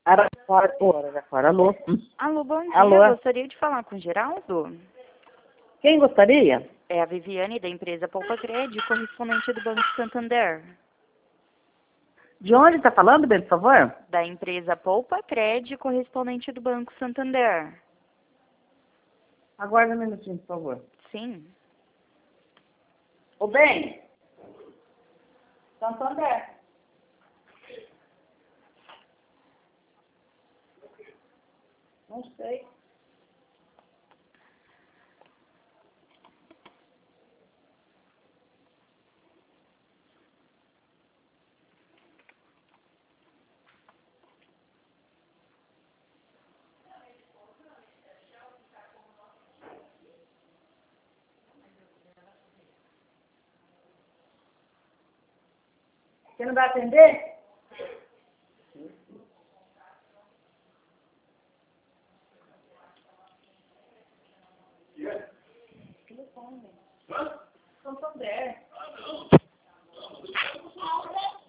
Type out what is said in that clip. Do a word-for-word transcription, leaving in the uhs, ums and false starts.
Araraquara, oh, Araraquara, alô? Alô, bom dia. Alô? Gostaria de falar com o Geraldo? Quem gostaria? É a Viviane, da empresa Poupa Crédito, correspondente do Banco Santander. De onde está falando, bem, por favor? Da empresa Poupa Crédito, correspondente do Banco Santander. Aguarda um minutinho, por favor. Sim. Ô, bem? Santander. Não sei. Você não vai atender? Telefone. Santander.